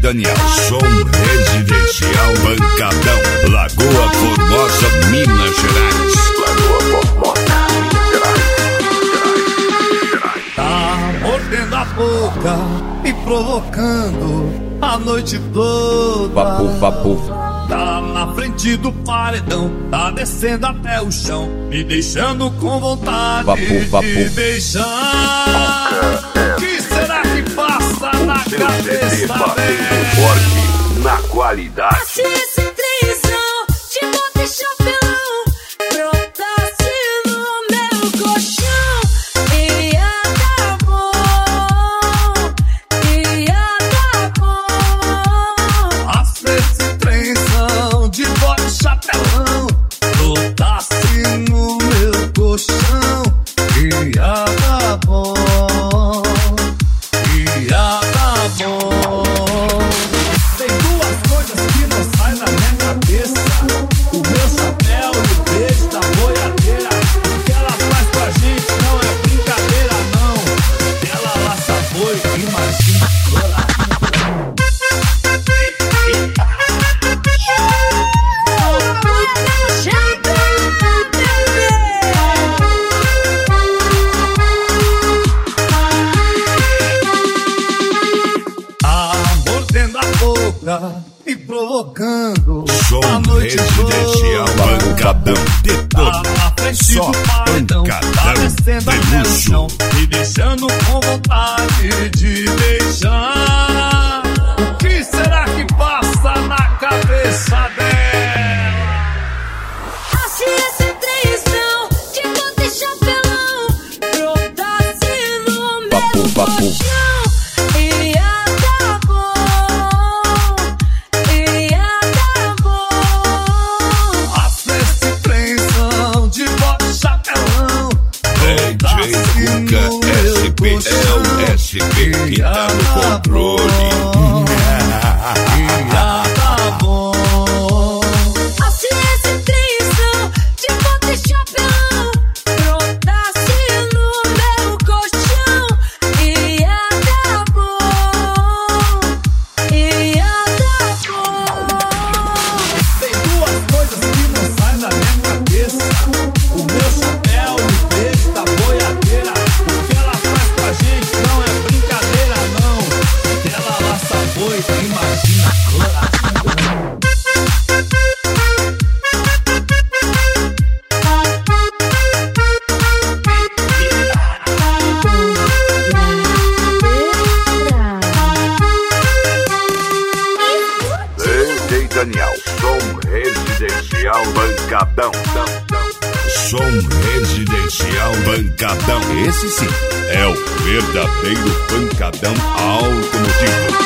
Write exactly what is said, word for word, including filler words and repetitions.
Daniel, som residencial Pancadão, Lagoa Formosa, Minas Gerais. Lagoa Formosa, Minas Gerais. Tá mordendo a boca e provocando a noite toda. Vapu, vapu. Tá na frente do paredão, tá descendo até o chão, me deixando com vontade vapu, vapu. de beijar. O que será que passa na cabeça dela? Forte na qualidade. Se esse trenzão de bota e chapelão brotasse no meu colchão, ia dar bom, ia dar bom. Ah, se esse trenzão de bota e chapelão brotasse no meu colchão, ia dar bom, ia dar bom. Tem duas coisas que não saem da minha cabeça: o meu chapéu e o beijo da boiadeira. O que ela faz com a gente não é brincadeira, não. Ela laça boi, imagina chorar. Mordendo a boca e provocando Som a noite residencial toda. Pancadão, de Tá na frente Só do paredão, tá pancadão descendo de até o luxo. chão, me deixando com vontade de beijar. O que será que passa na cabeça dela? Ah, se esse trenzão de bota e chapelão brotasse no Vapu, meu vapu. colchão, ia dar bom, ia dar bom. Ah, se esse trenzão de bota e chapelão D J Cuca S P, é o S P que tá no controle. ia dar bom. Ah, se esse trenzão de bota e chapelão brotasse no meu colchão, ia dar bom, ia dar bom. Tem duas coisas que não saem da minha cabeça: o meu chapéu e o beijo da boiadeira. O que ela faz com a gente não é brincadeira, não. Ela laça boi, imagina chorar. D J Daniel, som residencial Pancadão. Som residencial Pancadão. Esse sim é o verdadeiro pancadão automotivo.